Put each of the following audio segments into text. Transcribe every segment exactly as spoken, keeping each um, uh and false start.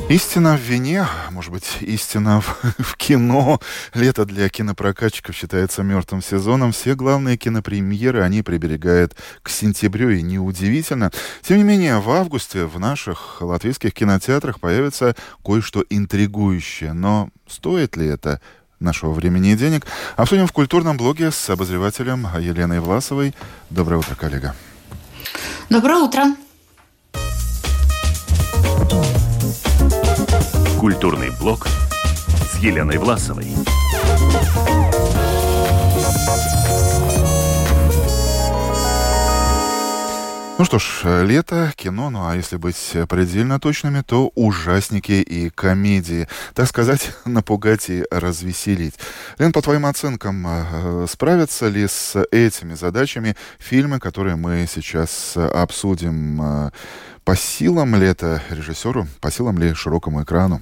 Истина в вине, может быть, истина в, в кино. Лето для кинопрокатчиков считается мертвым сезоном. Все главные кинопремьеры они приберегают к сентябрю, и неудивительно. Тем не менее, в августе в наших латвийских кинотеатрах появится кое-что интригующее. Но стоит ли это нашего времени и денег? Обсудим в культурном блоге с обозревателем Еленой Власовой. Доброе утро, коллега. Доброе утро. Культурный блог с Еленой Власовой. Ну что ж, лето, кино, ну а если быть предельно точными, то ужасники и комедии. Так сказать, напугать и развеселить. Лен, по твоим оценкам, справятся ли с этими задачами фильмы, которые мы сейчас обсудим? По силам ли это режиссеру, по силам ли широкому экрану?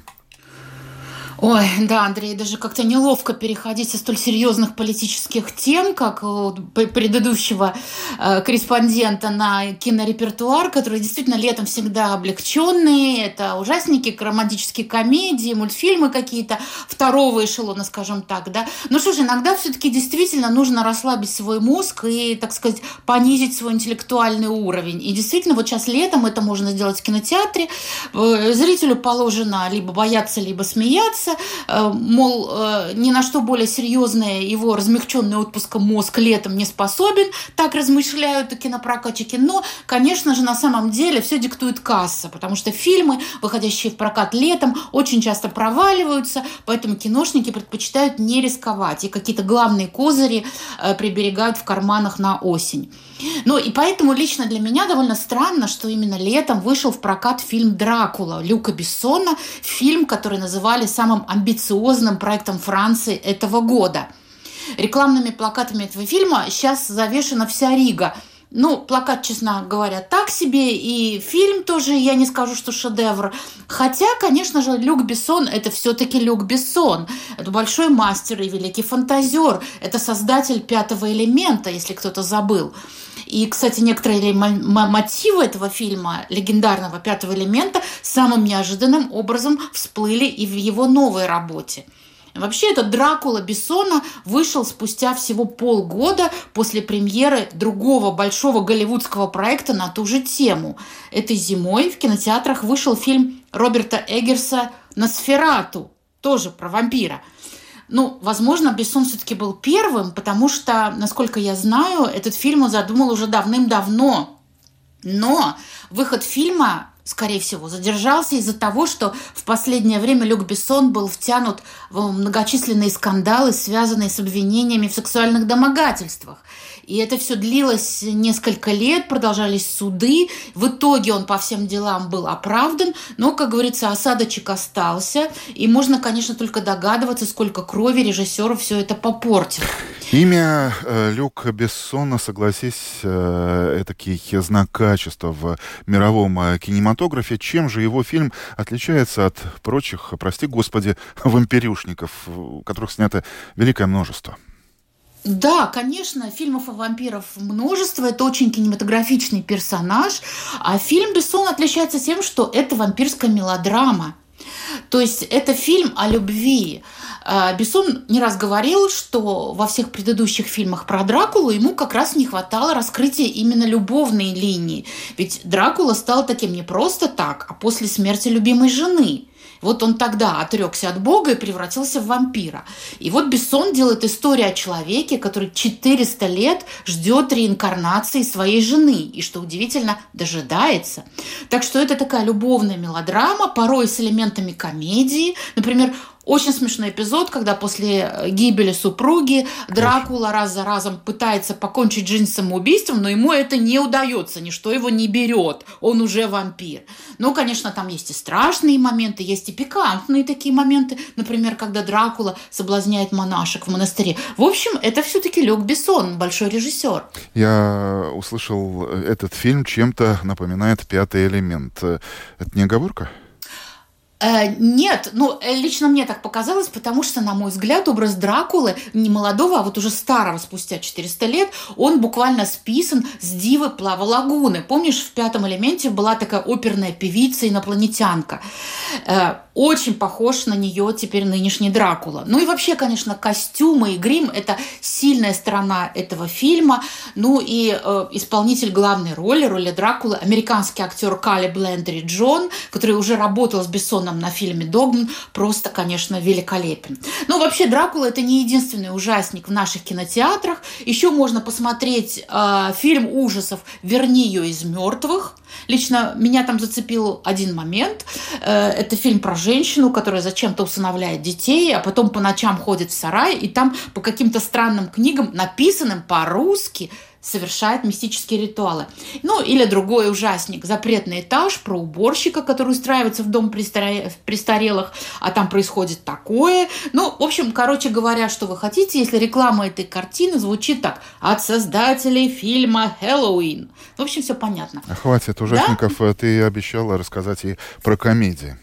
Ой, да, Андрей, даже как-то неловко переходить со столь серьезных политических тем, как у предыдущего э, корреспондента, на кинорепертуар, который действительно летом всегда облегченный. Это ужасники, романтические комедии, мультфильмы какие-то второго эшелона, скажем так, да. Ну что ж, иногда все-таки действительно нужно расслабить свой мозг и, так сказать, понизить свой интеллектуальный уровень. И действительно, вот сейчас летом это можно сделать в кинотеатре. Зрителю положено либо бояться, либо смеяться. Мол, ни на что более серьезное его размягченный отпуском мозг летом не способен, так размышляют кинопрокатчики. Но, конечно же, на самом деле все диктует касса, потому что фильмы, выходящие в прокат летом, очень часто проваливаются, поэтому киношники предпочитают не рисковать и какие-то главные козыри приберегают в карманах на осень. Ну и поэтому лично для меня довольно странно, что именно летом вышел в прокат фильм «Дракула» Люка Бессона, фильм, который называли самым амбициозным проектом Франции этого года. Рекламными плакатами этого фильма сейчас завешена вся Рига. Ну, плакат, честно говоря, так себе, и фильм тоже, я не скажу, что шедевр. Хотя, конечно же, Люк Бессон – это все-таки Люк Бессон. Это большой мастер и великий фантазер. Это создатель «Пятого элемента», если кто-то забыл. И, кстати, некоторые мотивы этого фильма, легендарного «Пятого элемента», самым неожиданным образом всплыли и в его новой работе. Вообще, этот «Дракула» Бессона вышел спустя всего полгода после премьеры другого большого голливудского проекта на ту же тему. Этой зимой в кинотеатрах вышел фильм Роберта Эггерса «Носферату», тоже про вампира. Ну, возможно, Бессон все-таки был первым, потому что, насколько я знаю, этот фильм он задумал уже давным-давно. Но выход фильма, скорее всего, задержался из-за того, что в последнее время Люк Бессон был втянут в многочисленные скандалы, связанные с обвинениями в сексуальных домогательствах. И это все длилось несколько лет, продолжались суды. В итоге он по всем делам был оправдан, но, как говорится, осадочек остался. И можно, конечно, только догадываться, сколько крови режиссеру все это попортило. Имя э, Люка Бессона, согласись, э, этакий знак качества в мировом э, кинематографе. Чем же его фильм отличается от прочих, прости господи, вампирюшников, которых снято великое множество? Да, конечно, фильмов о вампирах множество, это очень кинематографичный персонаж, а фильм Бессона отличается тем, что это вампирская мелодрама. То есть это фильм о любви. Бессон не раз говорил, что во всех предыдущих фильмах про Дракулу ему как раз не хватало раскрытия именно любовной линии. Ведь Дракула стал таким не просто так, а после смерти любимой жены. Вот он тогда отрекся от Бога и превратился в вампира. И вот Бессон делает историю о человеке, который четыреста лет ждет реинкарнации своей жены. И, что удивительно, дожидается. Так что это такая любовная мелодрама, порой с элементами комедии. Например, очень смешной эпизод, когда после гибели супруги Дракула раз за разом пытается покончить жизнь самоубийством, но ему это не удается, ничто его не берет, он уже вампир. Ну, конечно, там есть и страшные моменты, есть и пикантные такие моменты, например, когда Дракула соблазняет монашек в монастыре. В общем, это все-таки Люк Бессон, большой режиссер. Я услышал, этот фильм чем-то напоминает «Пятый элемент». Это не оговорка? Э, нет, ну, лично мне так показалось, потому что, на мой взгляд, образ Дракулы, не молодого, а вот уже старого, спустя четыреста лет, он буквально списан с дивы Плава Лагуны. Помнишь, в «Пятом элементе» была такая оперная певица-инопланетянка. Э, очень похож на нее теперь нынешний Дракула. Ну и вообще, конечно, костюмы и грим – это сильная сторона этого фильма. Ну и э, исполнитель главной роли, роли Дракулы, американский актер Калеб Лендри Джон, который уже работал с Бессоном на фильме «Догман», просто, конечно, великолепен. Ну, вообще, Дракула – это не единственный ужасник в наших кинотеатрах. Еще можно посмотреть э, фильм ужасов «Верни ее из мертвых». Лично меня там зацепил один момент. Э, это фильм про женщину, которая зачем-то усыновляет детей, а потом по ночам ходит в сарай, и там по каким-то странным книгам, написанным по-русски, совершает мистические ритуалы. Ну, или другой ужасник «Запретный этаж» про уборщика, который устраивается в дом престарелых, а там происходит такое. Ну, в общем, короче говоря, что вы хотите, если реклама этой картины звучит так: от создателей фильма «Хэллоуин». В общем, все понятно. Хватит ужасников, да? Ты обещала рассказать и про комедии.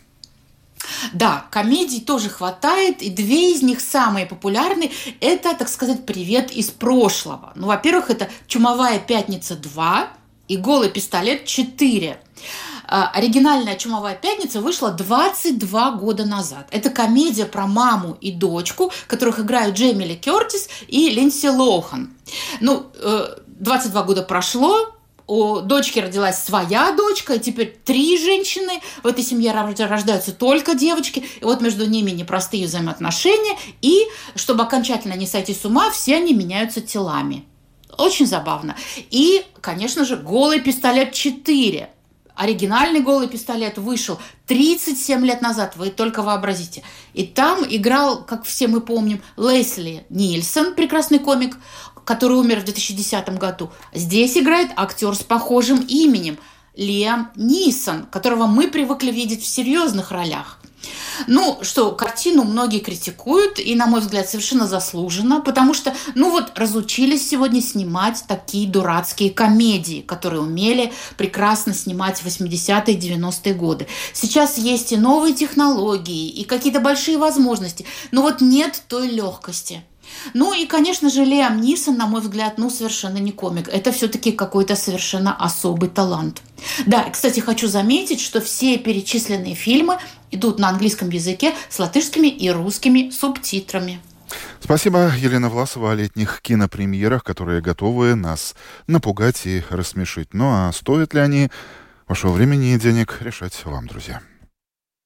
Да, комедий тоже хватает, и две из них самые популярные – это, так сказать, привет из прошлого. Ну, во-первых, это «Чумовая пятница два» и «Голый пистолет четыре». Оригинальная «Чумовая пятница» вышла двадцать два года назад. Это комедия про маму и дочку, которых играют Джейми Ли Кертис и Линдси Лохан. Ну, двадцать два года прошло, у дочки родилась своя дочка, и теперь три женщины. В этой семье рождаются только девочки. И вот между ними непростые взаимоотношения. И, чтобы окончательно не сойти с ума, все они меняются телами. Очень забавно. И, конечно же, «Голый пистолет четыре». Оригинальный «Голый пистолет» вышел тридцать семь лет назад, вы только вообразите. И там играл, как все мы помним, Лесли Нильсон, прекрасный комик, который умер в две тысячи десятом году. Здесь играет актер с похожим именем Лиам Нисон, которого мы привыкли видеть в серьезных ролях. Ну, что, картину многие критикуют, и, на мой взгляд, совершенно заслуженно, потому что, ну вот, разучились сегодня снимать такие дурацкие комедии, которые умели прекрасно снимать в восьмидесятые и девяностые годы. Сейчас есть и новые технологии, и какие-то большие возможности, но вот нет той легкости. Ну и, конечно же, Лиам Нисон, на мой взгляд, ну, совершенно не комик. Это все-таки какой-то совершенно особый талант. Да, и, кстати, хочу заметить, что все перечисленные фильмы идут на английском языке с латышскими и русскими субтитрами. Спасибо, Елена Власова, о летних кинопремьерах, которые готовы нас напугать и рассмешить. Ну а стоят ли они вашего времени и денег, решать вам, друзья.